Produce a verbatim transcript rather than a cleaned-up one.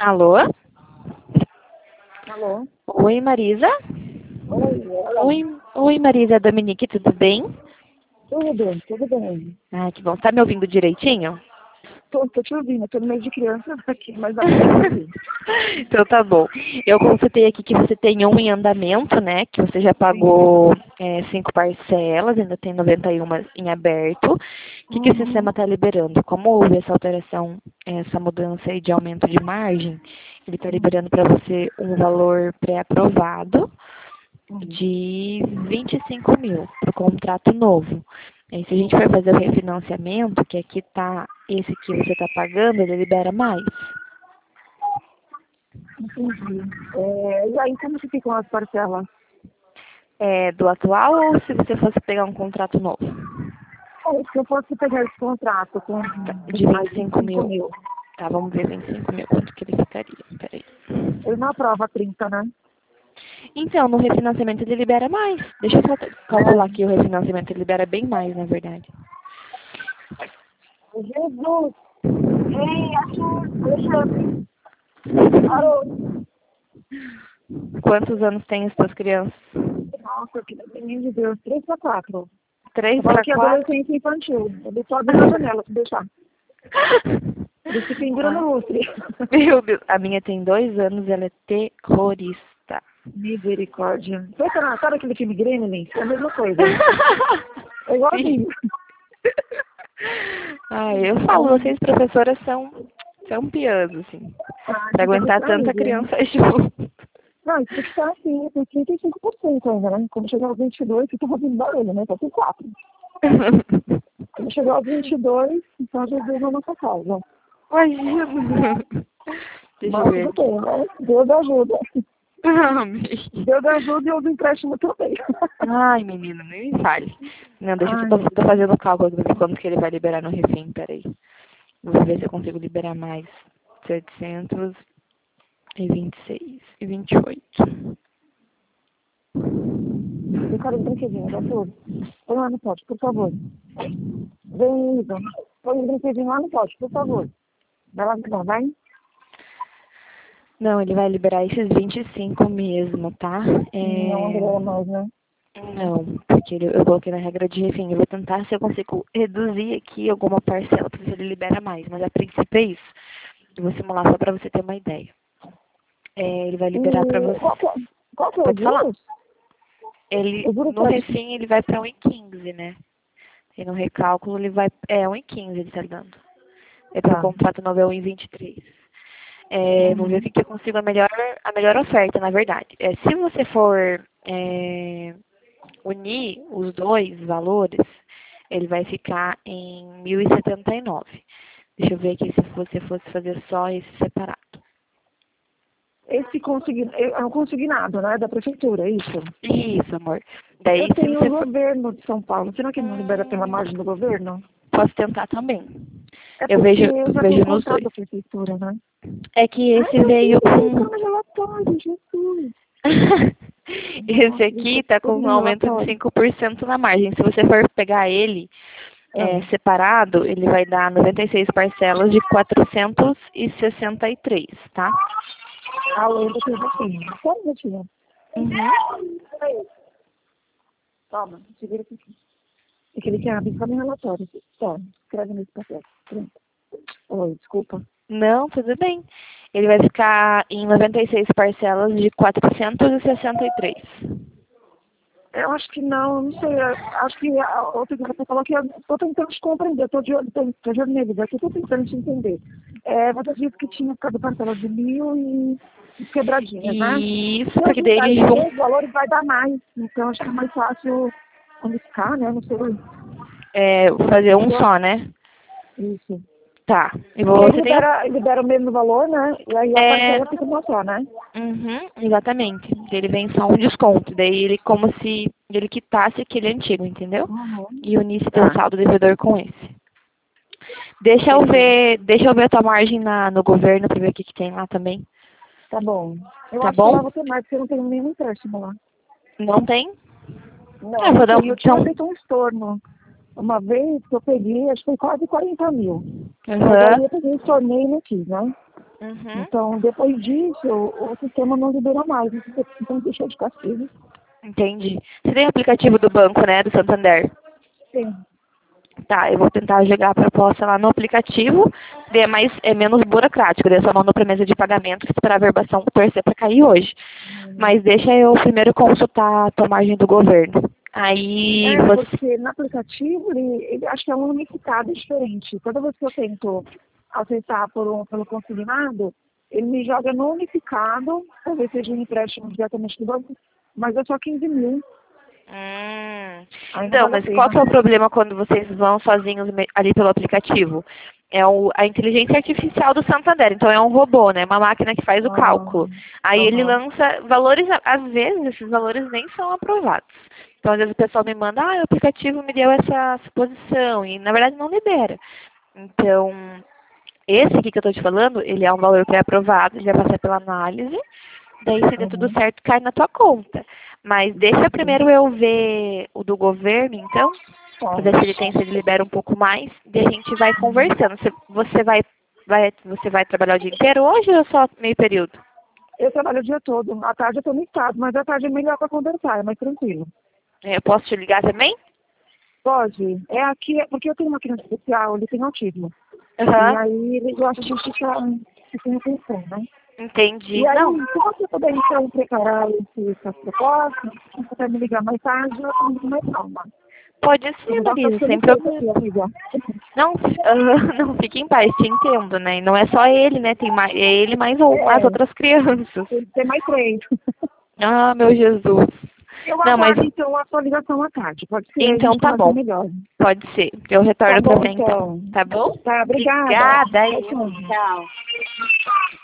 Alô? Alô? Oi, Marisa? Oi, ela. Oi, oi, Marisa, Dominique, tudo bem? Tudo bem, tudo bem. Ah, que bom. Tá me ouvindo direitinho? Tô, tô te ouvindo, tô no meio de criança aqui, mas dá pra te ouvir. Então tá bom. Eu consultei aqui que você tem um em andamento, né? Que você já Sim. pagou é, cinco parcelas, ainda tem noventa e uma em aberto. O que, que o sistema Uhum. está liberando? Como houve essa alteração, essa mudança aí de aumento de margem, ele está liberando para você um valor pré-aprovado Uhum. de vinte e cinco mil para o contrato novo. Aí, se a gente for fazer o refinanciamento, que aqui tá, esse que você está pagando, ele libera mais. Entendi. É, e aí, como que ficam as parcelas? É, do atual ou se você fosse pegar um contrato novo? É, se eu fosse pegar esse contrato com Tá, de mais vinte e vinte e cinco cinco mil. mil, Tá, vamos ver vinte e cinco mil, quanto que ele ficaria. Peraí. eu não aprovo a trinta, né? Então, no refinanciamento ele libera mais. Deixa eu só calcular aqui o refinanciamento, ele libera bem mais, na verdade. É. Jesus! Ei, Arthur! Alexandre! Parou! Quantos anos tem as suas crianças? Nossa, que menino de Deus, três para quatro. Três Eu falo para que é quatro? adolescência infantil. Ele só abre na janela, se deixar. Ele se pendura Ah, no lustre. meu Deus, a minha tem dois anos, ela é terrorista. Misericórdia. Pensa na, sabe aquele filme Gremlins? É a mesma coisa. É Sim. igualzinho. Ah, eu falo, Então, vocês professoras são, são piãs, assim, ah, pra fica aguentar tanta distraído. criança junto. Não, isso tem que estar assim, tem trinta e cinco por cento ainda, né? Quando chegar aos vinte e dois, você tá ouvindo barulho, né? Tá com quatro. Quando chegar aos vinte e dois, então Jesus na nossa casa. Imagina. Deixa eu Mas ver tudo aqui. bem, né? Deus ajuda. Amém. Deus ajuda e os empréstimos também. Ai, menina, nem me fale. Não, deixa eu Ai, tô, meu tô Deus. fazendo o cálculo pra ver quanto que ele vai liberar no refém, peraí. Vou ver se eu consigo liberar mais. Setecentos e vinte e seis e vinte e oito. Eu quero um brinquedinho, doutor. Põe lá no pote, por favor. Vem, Ivan. Põe um brinquedinho lá no pote, por favor. Vai lá, então, vai. Não, ele vai liberar esses vinte e cinco mesmo, tá? Não, É... André, mais, né? Não, porque ele- eu coloquei na regra de refém. Eu vou tentar se eu consigo reduzir aqui alguma parcela para ver se ele libera mais. Mas a princípio é isso. Eu vou simular só para você ter uma ideia. É, ele vai liberar para E você. qual que, é, qual que é o Pode falar. juros? Ele, O juros no praticamente. refém ele vai para um e quinze, né? E no recálculo ele vai. É, um e quinze ele tá dando. É para o Tá. contrato novo é um e vinte e três. É, vamos ver o Uhum. que, que eu consigo a melhor, a melhor oferta, na verdade. É, se você for é, unir os dois valores, ele vai ficar em mil e setenta e nove. Deixa eu ver aqui se você fosse fazer só esse separado. Esse consign... é um consignado, né? Da prefeitura, é isso. Isso, amor. Eu Daí, se tenho você o for. governo de São Paulo. Será que não libera pela Hum, margem do governo? posso tentar também. É Eu porque vejo, eu já tenho vejo nos contrato dois. da prefeitura, né? É que Ai, esse meu veio Deus, ele com. tá no relatório, Jesus. Esse Nossa, ele aqui tá tá com todo um no aumento de relatório. cinco por cento na margem. Se você for pegar ele é, Ah, separado, ele vai dar noventa e seis parcelas de quatrocentos e sessenta e três, tá? a lenda que eu já tenho. Só um minutinho. Uhum. Peraí. Toma, segura aqui. É que ele quer abrir só no relatório. Tá, escreve nesse papel. Pronto. Oi, desculpa. Não, tudo bem. Ele vai ficar em noventa e seis parcelas de quatrocentos e sessenta e três. Eu acho que não, eu não sei. eu Acho que a outra que você falou que eu tô tentando te compreender. Eu tô de olho, tô, tô de olho nele, eu tô tentando te entender. É, você disse que tinha ficado parcela de mil e e quebradinhas, né? Isso, Se eu porque daí juntar ele esses jun... dois valores, vai dar mais. Então, acho que é mais fácil unificar, né? Não sei. é, fazer um só, né? Isso. Tá. E Porque aí você tem o... libera, libera o mesmo valor, né? E aí a É... parcela fica uma só, né? Uhum, exatamente. Ele vem só um desconto. Daí ele como se ele quitasse aquele antigo, entendeu? Uhum. E unisse teu Tá, saldo devedor com esse. Deixa eu entendi. ver, deixa eu ver a tua margem na, no governo pra ver o que, que tem lá também. Tá bom. Eu Tá acho que lá bom? vou ter mais, porque eu não tenho nenhum empréstimo lá. Não tem? Não, É, não vou dar tem. um, Eu tinha então. feito um estorno. Uma vez que eu peguei, acho que foi quase quarenta mil. Mas aí Aham. eu peguei um torneio e não quis, né? Uhum. Então, depois disso, o, o sistema não liberou mais. Então, deixou de castigo. Entendi. Você tem aplicativo do banco, né? Do Santander? Sim. Tá, eu vou tentar jogar a proposta lá no aplicativo, daí é, mais, é menos burocrático, daí eu só mando pra mesa de pagamento que esperar a verbação torcer pra cair hoje. Mas deixa eu primeiro consultar a tua margem do governo. Aí É, você... porque no aplicativo, ele, ele acho que é um unificado diferente. Toda vez que eu tento acessar por um, pelo consignado, ele me joga no unificado, talvez seja um empréstimo diretamente do banco, mas é só quinze mil. Hum. Ainda Então, vale a mas qual pena. que é o problema quando vocês vão sozinhos me- ali pelo aplicativo? É o, a inteligência artificial do Santander. Então é um robô, né? Uma máquina que faz o Ah, cálculo. Aí ele aham. lança valores, às vezes esses valores nem são aprovados. Então às vezes o pessoal me manda, ah, o aplicativo me deu essa suposição. E na verdade não libera. Então, esse aqui que eu estou te falando, ele é um valor pré-aprovado, ele vai passar pela análise. Daí, se der tudo Uhum. certo, cai na tua conta. Mas deixa primeiro eu ver o do governo, então, Tá. para ver se ele tem, se ele libera um pouco mais, e a gente vai conversando. Você, você vai, vai, você vai trabalhar o dia inteiro hoje ou só meio período? Eu trabalho o dia todo. À tarde eu estou no estado, mas à tarde é melhor para conversar, é mais tranquilo. É, eu posso te ligar também? Pode. É aqui, é porque eu tenho uma criança especial, ele tem autismo. E Aham, aí ele gosta de ficar sem atenção, né? entendi. E aí, Não, se você puder então preparar esse, essas propostas, se você me ligar mais tarde, eu tenho muito mais calma. pode Eu ser, vou dar só Marisa, sem tempo aqui, problema. amiga. Não, aham, não, fique em paz, te entendo, né? E não é só ele, né? Tem mais, é ele mais ou as É, outras crianças. tem que ter mais três. Ah, meu Jesus. Eu Não, mas aguardo então a atualização à tarde. Pode ser, a então gente tá conversa bom. melhor. Pode ser. Eu Tá retorno pra bom você então. então. Tá bom? Tá, obrigada. Obrigada. Tchau, tchau. Tchau.